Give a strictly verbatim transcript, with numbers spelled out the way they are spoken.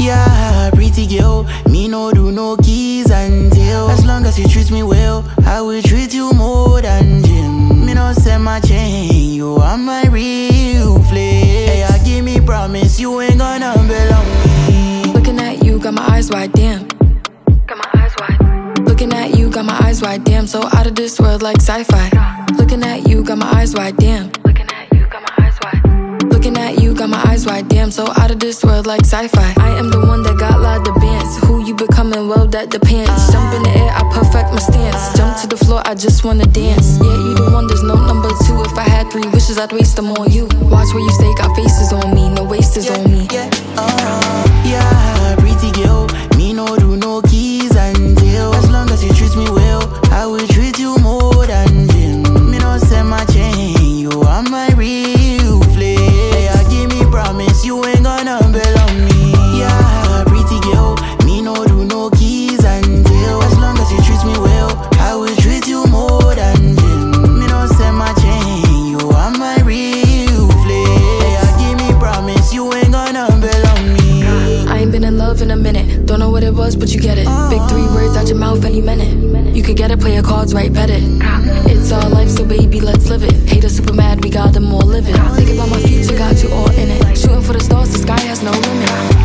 Yeah, pretty girl, me no do no keys and tail. As long as you treat me well, I will treat you more than gym. Me no send my chain, you are my real flex. Hey, I give me promise, you ain't gonna belong me. Looking at you, got my eyes wide, damn. Got my eyes wide. Looking at you, got my eyes wide, damn. So out of this world like sci-fi. Looking at you, got my eyes wide, damn. Looking at you, got my eyes wide. Looking at you, got my eyes wide, damn. So out of this world like sci-fi. I am the one that got lot of bands. Who you becoming? Well, that depends. Jump in the air, I perfect my stance. Jump to the floor, I just wanna dance. Yeah, you the one, there's no number two. If I had three wishes, I'd waste them on you. Watch where you stay, got faces on me, no wasters Yeah, on me. yeah, uh, yeah, pretty girl, me no do no keys and tail. As long as you treat me well, I will treat you more than gym. Me no send my chain, you are my real flex. Hey, I give me promise, you ain't gonna belong me. Yeah, pretty girl, me no do no keys and tail. As long as you treat me well, I will treat you more than gym. Me no send my chain, you are my real flex. Hey, I give me promise, you ain't gonna belong me. I ain't been in love in a minute. Don't know what it was, but you get it. Big three words out your mouth any minute. You could get it, play your cards right, bet it. It's our life, so baby, let's live it. Haters super mad, we got them all living. Think about my future, got you all in it. Shooting for the stars, the sky has no limit.